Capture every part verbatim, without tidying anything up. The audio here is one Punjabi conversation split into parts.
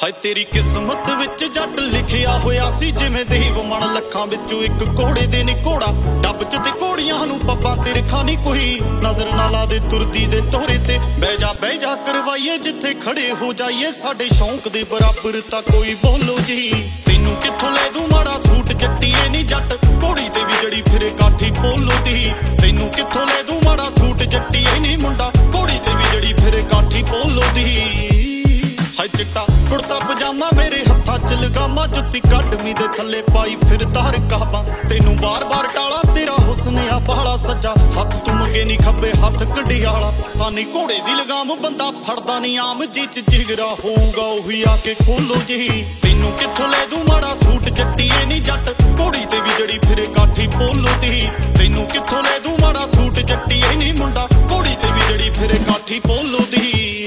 ਹਾਏ ਤੇਰੀ ਕਿਸਮਤ ਵਿੱਚ ਜੱਟ ਲਿਖਿਆ ਹੋਇਆ ਸੀ ਜਿਵੇਂ ਦੇਵ ਮਨ ਲੱਖਾਂ ਵਿੱਚੋਂ ਇੱਕ ਘੋੜੇ ਦੇ ਨੀ ਘੋੜਾ ਡੱਬ ਚ ਤੇ ਘੋੜੀਆਂ ਨੂੰ ਪੱਬਾਂ ਤੇ ਰਖਾ ਨੀ ਕੋਈ ਨਜ਼ਰ ਨਾ ਲਾ ਦੇ ਤੁਰਦੀ ਦੇ ਤੋਰੇ ਤੇ ਬਹਿ ਜਾ ਬਹਿ ਜਾ ਕਰਵਾਈਏ ਜਿੱਥੇ ਖੜੇ ਹੋ ਜਾਈਏ ਸਾਡੇ ਸ਼ੌਂਕ ਦੇ ਬਰਾਬਰ ਤਾਂ ਕੋਈ ਬੋਲੋ ਜੀ ਤੈਨੂੰ ਕਿੱਥੋਂ ਲੈ ਦੂੰ ਮਾੜਾ ਸੂਟ ਜੱਟੀਏ ਨੀ ਜੱਟ ਘੋੜੀ ਤੇ ਵੀ ਜੜੀ ਫਿਰੇ ਕਾਠੀ ਪੋਲੋ ਦੀ ਤੈਨੂੰ ਕਿੱਥੋਂ ਲੈ ਦੂੰ ਮਾੜਾ ਸੂਟ ਜੱਟੀਏ ਨੀ ਮੁੰਡਾ ਘੋੜੀ ਤੇ ਵੀ ਜੜੀ ਫਿਰੇ ਕਾਠੀ ਪੋਲੋ ਦੀ ਹਾਏ ਚਿੱਟਾ ਕੁੜਤਾ ਪਜਾਮਾ ਮੇਰੇ ਹੱਥਾਂ ਚ ਲਗਾਮਾ ਜੁੱਤੀ ਕੱਢਵੀਂ ਦੇ ਥੱਲੇ ਪਾਈ ਫਿਰਦਾ ਰਕਾਬਾਂ ਤੈਨੂੰ ਬਾਰ-ਬਾਰ ਟਾਲਾ ਤੇਰਾ ਹੁਸਨ ਆ ਬਾਲਾ ਸੱਜਾ ਹੱਥ ਤੂੰ ਮੰਗੇ ਨੀ ਖੱਬੇ ਹੱਥ ਕਢਿਆਲਾ ਸਾਨੀ ਘੋੜੇ ਦੀ ਲਗਾਮ ਬੰਦਾ ਫੜਦਾ ਨੀ ਆਮ ਜੀ ਚ ਜਿਗਰਾ ਹੋਊਗਾ ਉਹੀ ਆ ਕੇ ਖੋਲੋ ਜੀ ਤੈਨੂੰ ਕਿੱਥੋਂ ਲੈ ਦੂੰ ਮਾੜਾ ਸੂਟ ਜੱਟੀਏ ਨੀ ਜੱਟ ਘੋੜੀ ਤੇ ਵੀ ਜੜੀ ਫਿਰੇ ਕਾਠੀ ਪੋਲੋ ਦੀ ਤੈਨੂੰ ਕਿੱਥੋਂ ਲੈ ਦੂੰ ਮਾੜਾ ਸੂਟ ਜੱਟੀਏ ਨੀ ਮੁੰਡਾ ਘੋੜੀ ਤੇ ਵੀ ਜੜੀ ਫਿਰੇ ਕਾਠੀ ਪੋਲੋ ਦੀ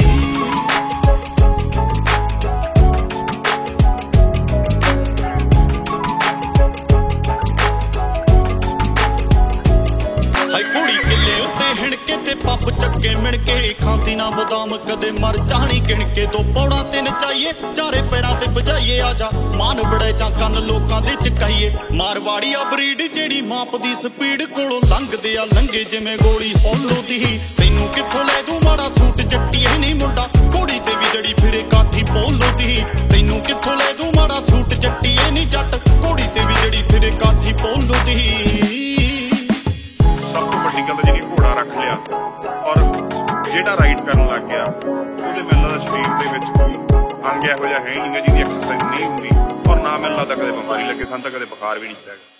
ਹਿਣਕੇ ਤੇ ਪੱਪ ਚੱਕੇ ਮਿਣ ਕੇ ਖਾਂਦੀ ਨਾ ਬਦਾਮ ਕਦੇ ਮਰ ਜਾਣੀ ਗਿਣ ਕੇ ਦੋ ਪੌੜਾਂ ਤੇ ਨਚਾਈਏ ਚਾਰੇ ਪੈਰਾਂ ਤੇ ਵਜਾਈਏ ਆ ਜਾ ਮਾਨ ਬੜੇ ਜਾਂ ਕੰਨ ਲੋਕਾਂ ਦੇ ਚਕਾਈਏ ਮਾਰਵਾੜੀ ਆ ਬਰੀਡ ਜਿਹੜੀ ਮਾਪਦੀ ਸਪੀਡ ਕੋਲੋਂ ਲੰਘਦੇ ਆ ਲੰਘੇ ਜਿਵੇਂ ਗੋਲੀ ਹੌਲੋ ਦੀ ਤੈਨੂੰ ਕਿੱਥੋਂ ਲੈ ਦੂੰ ਮਾੜਾ ਸੂਟ ਜੱਟੀਏ ਨੀ ਮੁੰਡਾ ਘੋੜੀ ਤੇ ਵੀ ਜੜੀ ਫਿਰੇ ਕਾਠੀ ਪੋਲੋ ਦੀ ਤੈਨੂੰ ਕਿੱਥੋਂ ਲੈ ਦੂੰ ਮਾੜਾ ਸੂਟ ਜੱਟੀਏ ਨੀ ਜੱਟ ਘੋੜੀ ਤੇ ਵੀ ਜੜੀ ਫਿਰੇ ਕਾਠੀ ਪੋਲੋ ਦੀ ਰੱਖ ਲਿਆ ਔਰ ਜਿਹੜਾ ਰਾਈਡ ਕਰਨ ਲੱਗ ਗਿਆ ਉਹਦੇ ਮੈਨੂੰ ਲੱਗਦਾ ਸਰੀਰ ਦੇ ਵਿੱਚ ਕੋਈ ਅੰਗ ਇਹੋ ਜਿਹਾ ਹੈ ਨਹੀਂ ਜਿਹਦੀ ਐਕਸਰਸਾਈਜ਼ ਨਹੀਂ ਹੁੰਦੀ ਔਰ ਨਾ ਮੈਨੂੰ ਲੱਗਦਾ ਕਦੇ ਬਿਮਾਰੀ ਲੱਗੇ ਸਾਨੂੰ ਤਾਂ ਕਦੇ ਬੁਖਾਰ ਵੀ ਨਹੀਂ ਚੜਿਆ।